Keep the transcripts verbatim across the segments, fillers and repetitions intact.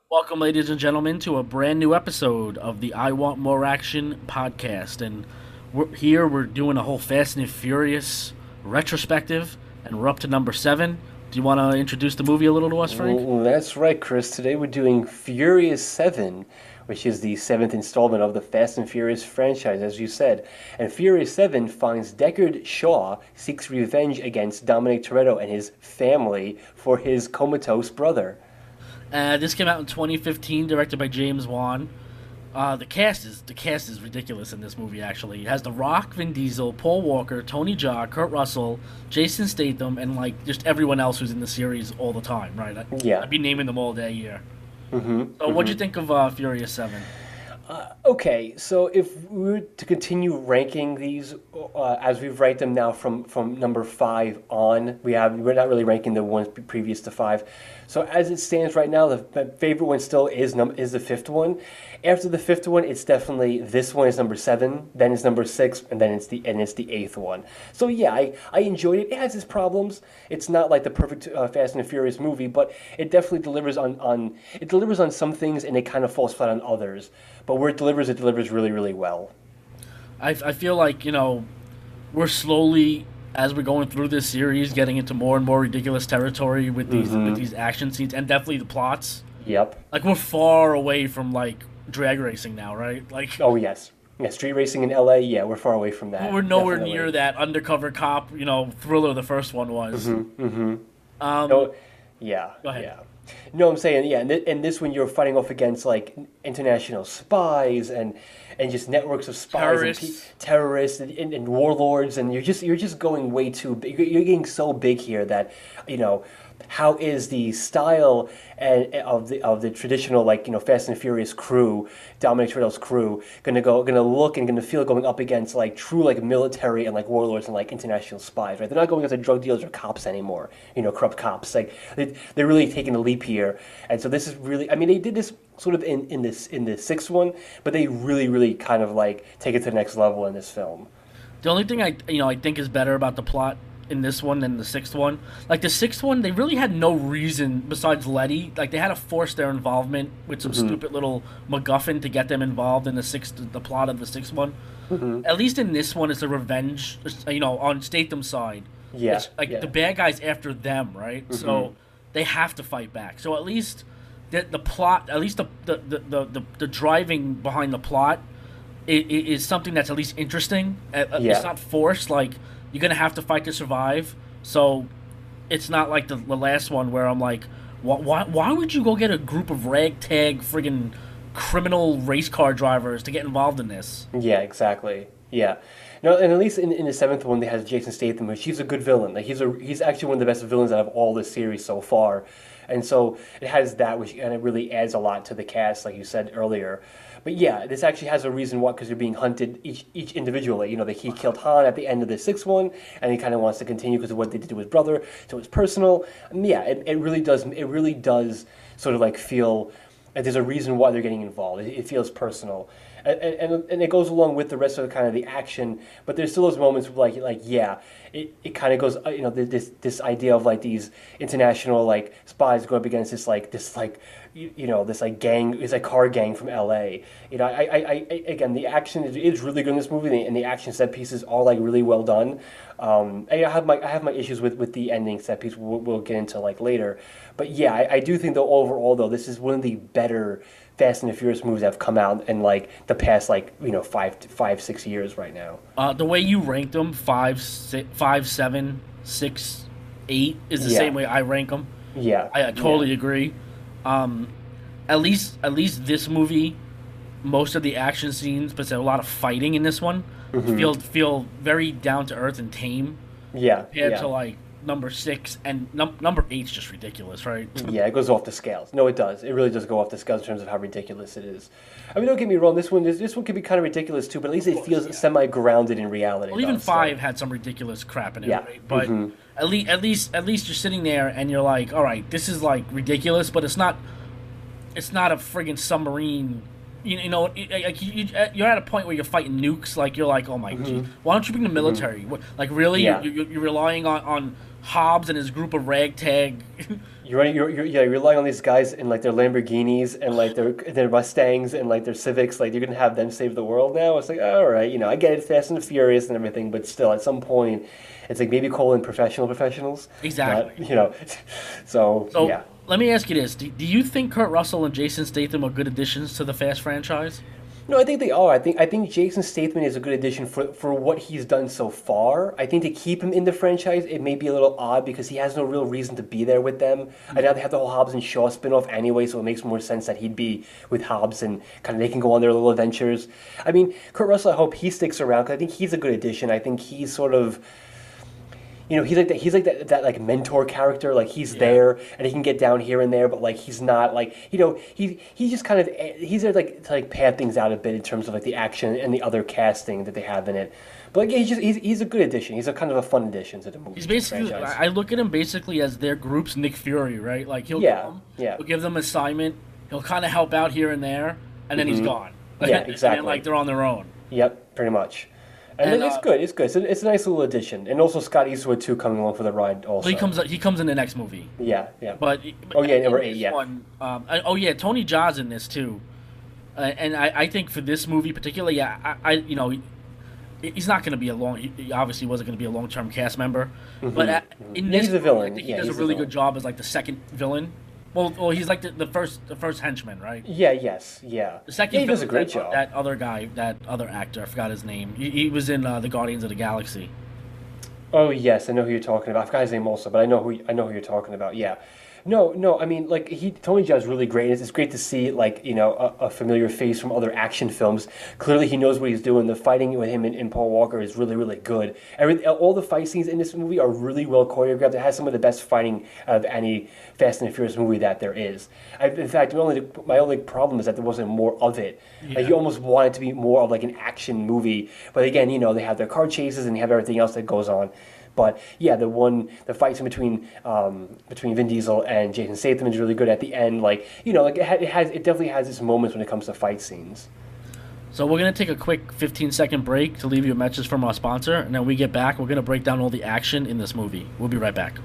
Welcome, ladies and gentlemen, to a brand new episode of the I Want More Action podcast. And we're, here we're doing a whole Fast and Furious retrospective, and we're up to number seven. Do you want to introduce the movie a little to us, Frank? Well, that's right, Chris. Today we're doing Furious seven, which is the seventh installment of the Fast and Furious franchise, as you said. And Furious seven finds Deckard Shaw seeks revenge against Dominic Toretto and his family for his comatose brother. Uh, this came out in twenty fifteen, directed by James Wan. Uh, the cast is the cast is ridiculous in this movie. Actually, it has The Rock, Vin Diesel, Paul Walker, Tony Jaa, Kurt Russell, Jason Statham, and like just everyone else who's in the series all the time. Right? I, Yeah. I'd be naming them all day here. Mm-hmm. So, what'd you think of uh, Furious Seven? Okay, so if we were to continue ranking these uh, as we rank them now from, from number five on, we have we're not really ranking the ones pre- previous to five. So as it stands right now, the, the favorite one still is num- is the fifth one. After the fifth one, it's definitely this one is number seven, then it's number six, and then it's the and it's the eighth one. So yeah, I, I enjoyed it. It has its problems. It's not like the perfect uh, Fast and the Furious movie, but it definitely delivers on, on it delivers on some things and it kind of falls flat on others. But where it delivers, it delivers really, really well. I, I feel like, you know, we're slowly, as we're going through this series, getting into more and more ridiculous territory with these with these action scenes and definitely the plots. Yep. Like, we're far away from, like, drag racing now, right? Like, Oh yes. Yeah, street racing in L A. Yeah, we're far away from that. we're nowhere Definitely. near that undercover cop, you know, thriller the first one was. Um, No, yeah. Go ahead. Yeah. No, I'm saying yeah, and, th- and this one you're fighting off against like international spies and and just networks of spies Terrorists. and pe- terrorists and, and, and warlords, and you're just you're just going way too big. You're you're getting so big here that you know how is the style and of the of the traditional like you know Fast and Furious crew, Dominic Toretto's crew, gonna go gonna look and gonna feel going up against like true like military and like warlords and like international spies, right? They're not going against drug dealers or cops anymore, you know, corrupt cops. Like they, they're really taking a leap here, and so this is really. I mean, they did this sort of in in this in the sixth one, but they really really kind of like take it to the next level in this film. The only thing I you know I think is better about the plot in this one than the sixth one, like the sixth one, they really had no reason besides Letty. Like they had to force their involvement with some stupid little MacGuffin to get them involved in the sixth, the plot of the sixth one. At least in this one, it's a revenge. You know, on Statham's side, Yeah, it's like yeah. the bad guys after them, right? So they have to fight back. So at least the the plot, at least the the the the, the, the driving behind the plot i- i- is something that's at least interesting. Uh, uh, Yeah. It's not forced. Like you're gonna have to fight to survive. So it's not like the, the last one where I'm like, why, why why would you go get a group of ragtag friggin' criminal race car drivers to get involved in this? Yeah, exactly. Yeah. No, and at least in, in the seventh one, they has Jason Statham, which he's a good villain. Like he's a he's actually one of the best villains out of all this series so far, and so it has that, which and it really adds a lot to the cast, like you said earlier. But yeah, this actually has a reason why, because they're being hunted each each individually. You know, that he killed Han at the end of the sixth one, and he kind of wants to continue because of what they did to his brother, so it's personal. And yeah, it, it really does. It really does sort of like feel like there's a reason why they're getting involved. It, it feels personal. And, and, and it goes along with the rest of the kind of the action, but there's still those moments where like like yeah, it, it kind of goes uh, you know this this idea of like these international like spies going up against this like this like you, you know this like gang it's like car gang from L A. You know I, I, I again the action is, is really good in this movie and the, and the action set pieces are like really well done. Um, I have my I have my issues with, with the ending set piece we'll, we'll get into like later, but yeah I, I do think though overall though this is one of the better Fast and the Furious movies that have come out in like the past like you know five five six years right now. Uh, the way you ranked them, five, six, five, seven, six, eight, is the Yeah. same way I rank them. Yeah, I, I totally yeah. agree. Um, at least, at least this movie, most of the action scenes, but there's a lot of fighting in this one, feel feel very down to earth and tame Yeah, compared yeah. to like number six and num- number eight's just ridiculous, right? Yeah, it goes off the scales. No, it does. It really does go off the scales in terms of how ridiculous it is. I mean, don't get me wrong. This one, this, this one can be kind of ridiculous too, but at least it feels semi-grounded in reality. Well, even though, so- five had some ridiculous crap in it, Yeah. right? But at least, at least, at least you're sitting there and you're like, all right, this is like ridiculous, but it's not, it's not a friggin' submarine. You, you know, it- like you, you- you're at a point where you're fighting nukes. Like you're like, oh my, gee, why don't you bring the military? What, like really, Yeah. you're, you're, you're relying on, on Hobbs and his group of ragtag. You're, you're, you're yeah, you're relying on these guys in like their Lamborghinis and like their their Mustangs and like their Civics. Like you're gonna have them save the world now. It's like all right, you know, I get it, Fast and the Furious and everything, but still, at some point, it's like maybe call in professional professionals. Exactly. Not, you know, so, So yeah. let me ask you this: do, do you think Kurt Russell and Jason Statham are good additions to the Fast franchise? No, I think they are. I think I think Jason Statham is a good addition for for what he's done so far. I think to keep him in the franchise, it may be a little odd because he has no real reason to be there with them. I know they have the whole Hobbs and Shaw spinoff anyway, so it makes more sense that he'd be with Hobbs and kind of they can go on their little adventures. I mean, Kurt Russell, I hope he sticks around because I think he's a good addition. I think he's sort of, you know, he's like that. He's like that, that like mentor character. Like he's Yeah. there and he can get down here and there, but like he's not like, you know, he he just kind of he's there like to like pad things out a bit in terms of like the action and the other casting that they have in it. But like, yeah, he's just he's, he's a good addition. He's a kind of a fun addition to the movie He's basically. franchise. I I look at him basically as their group's Nick Fury, right? Like he'll Yeah, come, yeah. he'll give them assignment, he'll kind of help out here and there, and then he's gone. Yeah, and exactly. then, like they're on their own. Yep, pretty much. And, And, it's uh, good. It's good. It's a, it's a nice little addition. And also Scott Eastwood too coming along for the ride. Also, So he comes. He comes in the next movie. Yeah, yeah. But Oh, yeah, in number this eight, yeah. One, um, I- oh yeah, Tony Jaa's in this too, uh, and I, I think for this movie particularly, yeah, I, I you know, he, he's not going to be a long. He he obviously wasn't going to be a long term cast member, but uh, in Yeah, this, he's a villain. I think he Yeah, does a he's a really villain. good job as like the second villain. Well, well, he's like the, the first the first henchman, right? Yeah. Yes. Yeah. The second yeah, he does a villain, great that, job. That other guy, that other actor, I forgot his name. He, he was in uh, the Guardians of the Galaxy. Oh yes, I know who you're talking about. I forgot his name also, but I know who I know who you're talking about. Yeah, no, no. I mean, like he Tony Jaa is really great. It's, it's great to see like you know a, a familiar face from other action films. Clearly, he knows what he's doing. The fighting with him and, and Paul Walker is really really good. Every all the fight scenes in this movie are really well choreographed. It has some of the best fighting out of any Fast and the Furious movie that there is. I, in fact, my only my only problem is that there wasn't more of it. Yeah. Like you almost want it to be more of like an action movie. But again, you know they have their car chases and they have everything else that goes on. But yeah, the one the fights in between um, between Vin Diesel and Jason Statham is really good at the end. Like you know, like it, ha- it has it definitely has its moments when it comes to fight scenes. So we're gonna take a quick fifteen second break to leave you a message from our sponsor, and then we get back. We're gonna break down all the action in this movie. We'll be right back.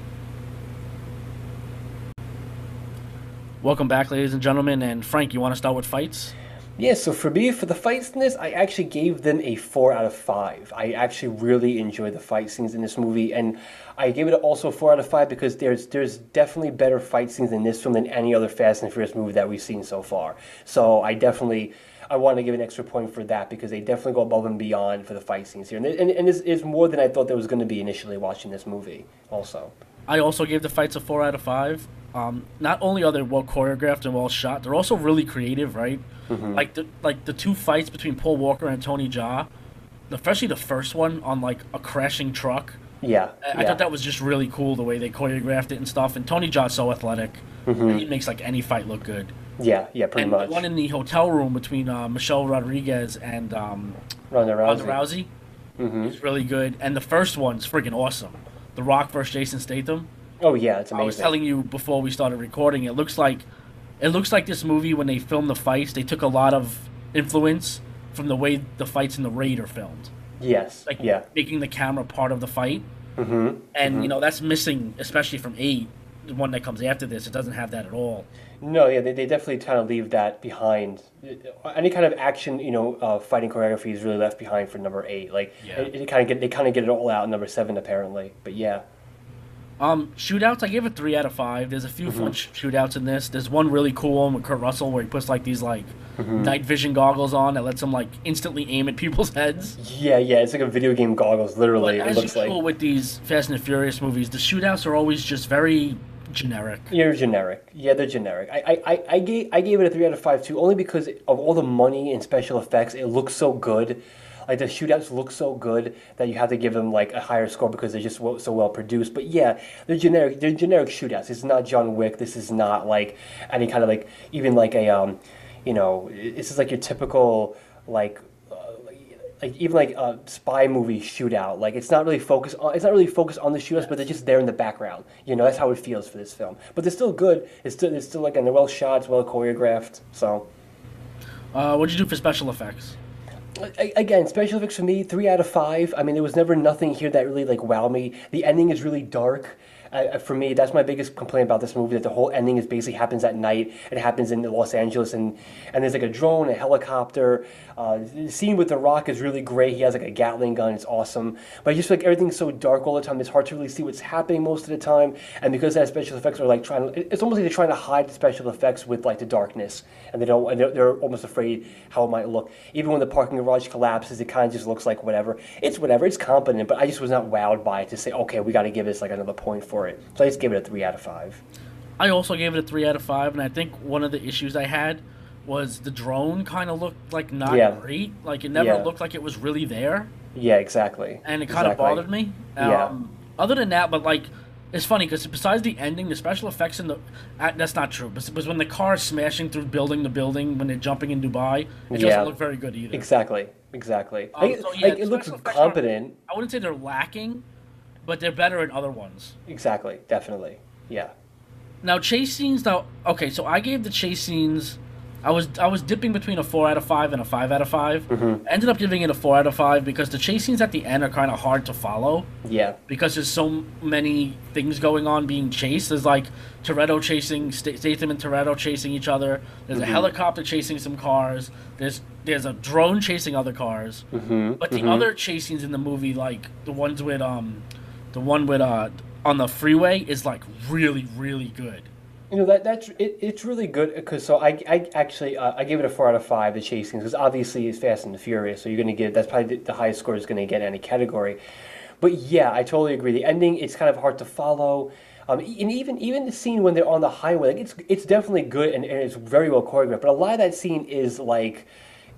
Welcome back, ladies and gentlemen. And Frank, you want to start with fights? Yeah, so for me, for the fights in this, I actually gave them a four out of five. I actually really enjoyed the fight scenes in this movie, and I gave it also a four out of five because there's there's definitely better fight scenes in this film than any other Fast and Furious movie that we've seen so far. So I definitely I want to give an extra point for that because they definitely go above and beyond for the fight scenes here, and and, and it's, it's more than I thought there was going to be initially watching this movie. Also, I also gave the fights a four out of five. Um, not only are they well choreographed and well shot, they're also really creative, right? Mm-hmm. Like the like the two fights between Paul Walker and Tony Jaa, especially the first one on like a crashing truck. yeah, I, I yeah. thought that was just really cool the way they choreographed it and stuff. And Tony Jaa's so athletic, and he makes like any fight look good. yeah, yeah, pretty And much. the one in the hotel room between uh, Michelle Rodriguez and um, Ronda Ronda Rousey. Rousey is really good. And the first one's freaking awesome. The Rock versus Jason Statham. Oh yeah, it's I was amazing. telling you before we started recording. It looks like, it looks like this movie when they filmed the fights, they took a lot of influence from the way the fights in the Raid are filmed, Yes, like yeah. making the camera part of the fight. Mm-hmm. And you know that's missing, especially from eight, the one that comes after this. It doesn't have that at all. No, yeah, they, they definitely kind of leave that behind. Any kind of action, you know, uh, fighting choreography is really left behind for number eight. Like, Yeah. it, it kind of get they kind of get it all out in number seven apparently. But yeah, Um, shootouts, I give it three out of five. There's a few Mm-hmm. fun sh- shootouts in this. There's one really cool one with Kurt Russell where he puts like these like Mm-hmm. night vision goggles on that lets him like instantly aim at people's heads. yeah, yeah, it's like a video game goggles. Literally, But it as looks usual like with these Fast and the Furious movies, the shootouts are always just very generic. you're generic. Yeah, they're generic. I, I, I, I gave I gave it a three out of five too, only because of all the money and special effects. It looks so good. Like the shootouts look so good that you have to give them like a higher score because they're just so so well produced. But yeah, they're generic. They're generic shootouts. It's not John Wick. This is not like any kind of like even like a um, you know, this is like your typical like. uh, Like even like a spy movie shootout, like it's not really focused on. It's not really focused on the shootouts, but they're just there in the background. You know, that's how it feels for this film. But they're still good. It's still, it's still like, and they're well shot, it's well choreographed. So, Uh, what'd you do for special effects? A- Again, special effects for me, three out of five. I mean, there was never nothing here that really like wowed me. The ending is really dark. Uh, for me, that's my biggest complaint about this movie. That the whole ending is basically happens at night. It happens in Los Angeles, and and there's like a drone, a helicopter. Uh, the scene with The Rock is really great. He has like a Gatling gun. It's awesome. But I just feel like everything's so dark all the time. It's hard to really see what's happening most of the time. And because that special effects are like trying, to, it's almost like they're trying to hide the special effects with like the darkness, and they don't. And they're, they're almost afraid how it might look. Even when the parking garage collapses, it kind of just looks like whatever. It's whatever. It's competent, but I just was not wowed by it to say, okay, we got to give this like another point for it. So I just gave it a three out of five. I also gave it a three out of five, and I think one of the issues I had was the drone kind of looked like not Yeah. great. Like it never Yeah. looked like it was really there, Yeah, exactly. and it kind of Exactly. bothered me. Yeah. Um, Other than that, but like, it's funny because besides the ending, the special effects in the uh, that's not true. But was when the car is smashing through building to building when they're jumping in Dubai, it Yeah. doesn't look very good either. Exactly. Exactly. Um, like, so, yeah, like, the it looks special effects aren't- competent. I wouldn't say they're lacking, but they're better in other ones. Exactly. Definitely. Yeah. Now chase scenes. Now, okay, so I gave the chase scenes. I was I was dipping between a four out of five and a five out of five. Mm-hmm. Ended up giving it a four out of five because the chase scenes at the end are kind of hard to follow Yeah. because there's so many things going on being chased. There's like Toretto chasing Sta- Statham and Toretto chasing each other. There's Mm-hmm. a helicopter chasing some cars. There's there's a drone chasing other cars. Mm-hmm. But the other chase scenes in the movie, like the ones with um, the one with uh on the freeway, is like really really good. You know that that's it, it's really good because so I, I actually uh, I gave it a four out of five the chase scenes because obviously it's Fast and the Furious, so you're going to get that's probably the, the highest score is going to get in any category. But yeah, I totally agree. The ending it's kind of hard to follow. Um, and even even the scene when they're on the highway, like it's it's definitely good and, and it's very well choreographed. But a lot of that scene is like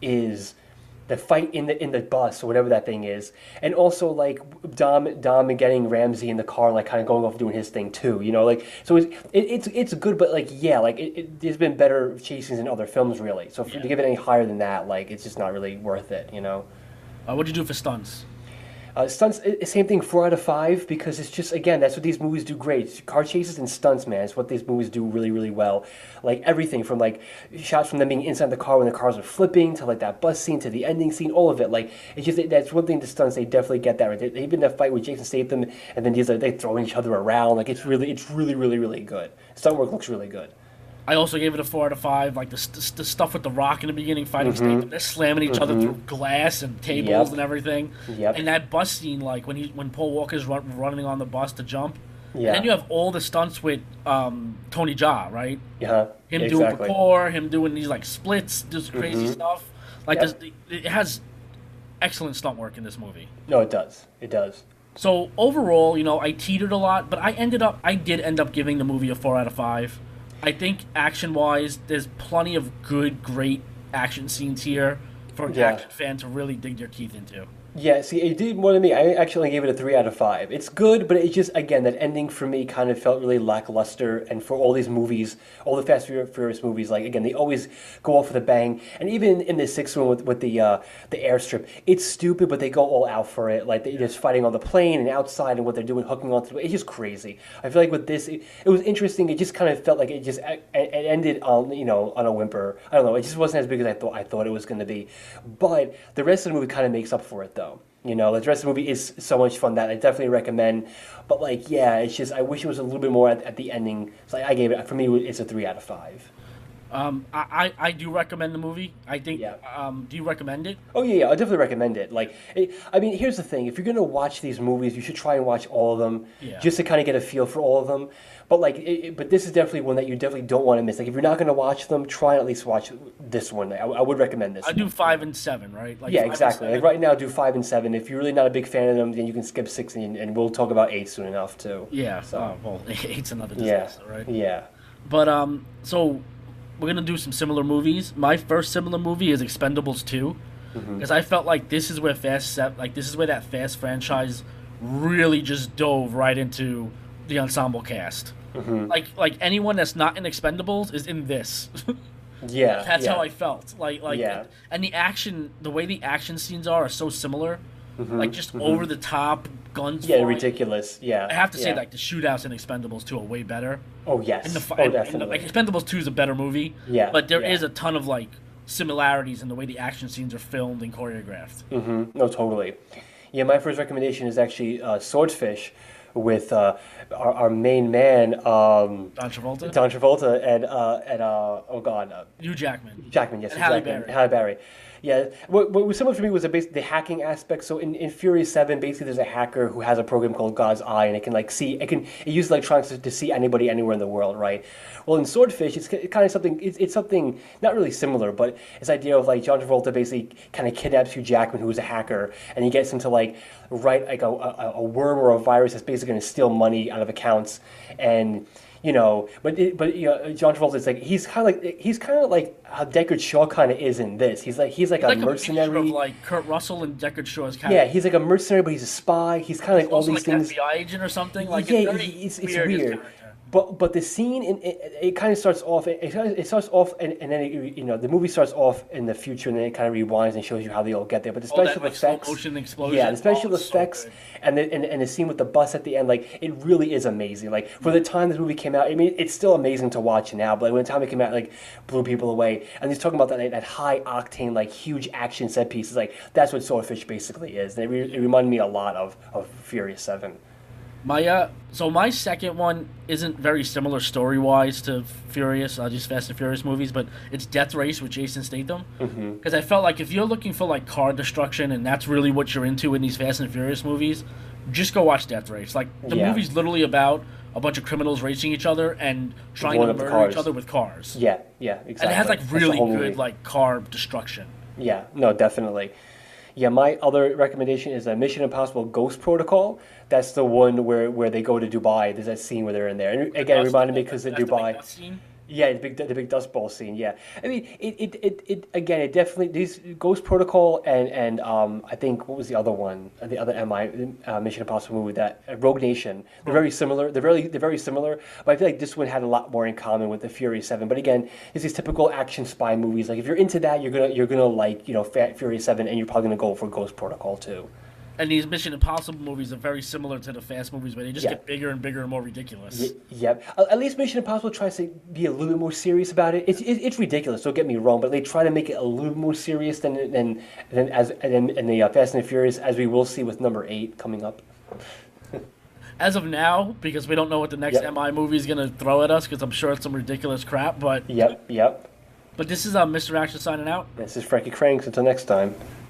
is the fight in the in the bus or whatever that thing is, and also like Dom Dom getting Ramsey in the car, like kind of going off doing his thing too. You know, like so it's it, it's it's good, but like yeah, like it, it, there's been better chasings in other films, really. So for, Yeah. to give it any higher than that, like it's just not really worth it. You know. Uh, what'd you do for stunts? Uh, stunts, i- same thing, four out of five, because it's just, again, that's what these movies do great. Car chases and stunts, man, it's what these movies do really, really well. Like, everything from, like, shots from them being inside the car when the cars are flipping, to, like, that bus scene, to the ending scene, all of it. Like, it's just, that's one thing, the stunts, they definitely get that right. They, even that fight with Jason Statham, and then these, like, they throwing each other around, like, it's really, it's really, really, really good. Stunt work looks really good. I also gave it a four out of five. Like the, st- the stuff with the Rock in the beginning, fighting Statham, they're slamming each other through glass and tables Mm-hmm. Yep. and everything. Yep. And that bus scene, like when he when Paul Walker's run, running on the bus to jump. Yeah. And then you have all the stunts with um, Tony Jaa, right? Yeah, Him exactly. doing parkour, him doing these like splits, just crazy stuff. Like Yep. this, it has excellent stunt work in this movie. No, it does. It does. So overall, you know, I teetered a lot, but I ended up, I did end up giving the movie a four out of five. I think action-wise, there's plenty of good, great action scenes here for an Yeah. action fan to really dig their teeth into. Yeah, see, it did more than me. I actually gave it a three out of five. It's good, but it just, again, that ending for me kind of felt really lackluster. And for all these movies, all the Fast and Furious movies, like, again, they always go off with a bang. And even in the sixth one with, with the uh, the airstrip, it's stupid, but they go all out for it. Like, they're just fighting on the plane and outside and what they're doing, hooking onto it. It's just crazy. I feel like with this, it, it was interesting. It just kind of felt like it just it, it ended on, you know, on a whimper. I don't know. It just wasn't as big as I thought I thought it was going to be. But the rest of the movie kind of makes up for it, though. You know, the rest of the movie is so much fun that I definitely recommend. But like, yeah, it's just I wish it was a little bit more at, at the ending. So I gave it for me, it's a three out of five. Um, I, I, I do recommend the movie. I think. Yeah. Um, do you recommend it? Oh yeah, yeah, I definitely recommend it. Like, it, I mean, here's the thing: if you're gonna watch these movies, you should try and watch all of them, Yeah. just to kind of get a feel for all of them. But like, it, it- but this is definitely one that you definitely don't want to miss. Like, if you're not gonna watch them, try and at least watch this one. I, I would recommend this. I do five and seven, right? Like Yeah, five and exactly. Like seven. right now, do five and seven. If you're really not a big fan of them, then you can skip six, and, and we'll talk about eight soon enough too. Yeah. So, Oh, well, eight's another yeah, disaster, right? yeah. But um, so we're gonna do some similar movies. My first similar movie is Expendables two, because I felt like this is where Fast Set, like this is where that Fast franchise really just dove right into the ensemble cast. Like like anyone that's not in Expendables is in this. Yeah, That's yeah. how I felt. Like like Yeah. and the action, the way the action scenes are, are so similar. Mm-hmm, Like just over the top guns. Yeah, flying. ridiculous. Yeah. I have to say, yeah. like the shootouts in Expendables two are way better. Oh yes. And the, fi- oh and- and the- definitely. like Expendables two is a better movie. Yeah, But there is yeah. a ton of like similarities in the way the action scenes are filmed and choreographed. Mm-hmm. No, totally. Yeah, my first recommendation is actually uh, Swordfish with uh, our, our main man, um, Don Travolta, Don Travolta, and uh, and uh, oh god, uh, Hugh Jackman, Jackman, yes, and Halle Jackman, Berry. Halle Berry. Yeah, what, what was similar for me was the, base, the hacking aspect. So in, in Fury Seven, basically, there's a hacker who has a program called God's Eye, and it can like see, it can it uses electronics to, to see anybody anywhere in the world, right? Well, in Swordfish, it's kind of something. It's, it's something not really similar, but it's the idea of like John Travolta basically kind of kidnaps Hugh Jackman, who is a hacker, and he gets him to like write like a, a, a worm or a virus that's basically going to steal money out of accounts, and you know, but it, but you know, John Travolta is like he's kind of like he's kind of like how Deckard Shaw kind of is in this. He's like he's like He's a like mercenary. a mixture of like Kurt Russell and Deckard Shaw's character. Yeah, he's like a mercenary, but he's a spy. He's kind of like all also these like things. an F B I agent or something. Like yeah, it's, very it's, it's weird. his weird. character. But but the scene in, it, it kind of starts off. It, it starts off and, and then it, you know the movie starts off in the future and then it kind of rewinds and shows you how they all get there. But the Oh, that, special like, slow effects, motion explosion. yeah, the special Oh, it's so effects good. and the and, and the scene with the bus at the end, like it really is amazing. Like for the time this movie came out, I mean it's still amazing to watch now. But when the time it came out, like blew people away. And he's talking about that that high octane, like huge action set pieces. Like that's what Swordfish basically is. And it, re- it reminded me a lot of of Furious Seven. My uh, so my second one isn't very similar story wise to Furious, uh, just Fast and Furious movies, but it's Death Race with Jason Statham. Because mm-hmm. I felt like if you're looking for like car destruction and that's really what you're into in these Fast and Furious movies, just go watch Death Race. Like the Yeah. movie's literally about a bunch of criminals racing each other and trying Blowing to up the murder cars. each other with cars. Yeah, yeah, exactly. And it has like That's the really whole good movie. like car destruction. Yeah, no, definitely. Yeah, my other recommendation is a Mission Impossible Ghost Protocol. That's the one where, where they go to Dubai. There's that scene where they're in there. And again, it Dust- reminded me because of that's the big Dubai. dust scene? Yeah, the big the big dust bowl scene. Yeah, I mean, it it, it, it again. It definitely these Ghost Protocol and and um I think what was the other one? Uh, The other M I uh, Mission Impossible movie that uh, Rogue Nation. They're very similar. They're very they're very similar. But I feel like this one had a lot more in common with the Furious Seven. But again, it's these typical action spy movies. Like if you're into that, you're gonna you're gonna like you know Fat Furious Seven, and you're probably gonna go for Ghost Protocol too. And these Mission Impossible movies are very similar to the Fast movies, where they just Yeah. get bigger and bigger and more ridiculous. Y- Yep. At at least Mission Impossible tries to be a little bit more serious about it. It's it, it's ridiculous. Don't get me wrong, but they try to make it a little more serious than than than as and in the uh, Fast and the Furious, as we will see with number eight coming up. As of now, because we don't know what the next Yep. M I movie is gonna throw at us, because I'm sure it's some ridiculous crap. But Yep. Yep. but this is uh, Mister Action signing out. This is Frankie Cranks. Until next time.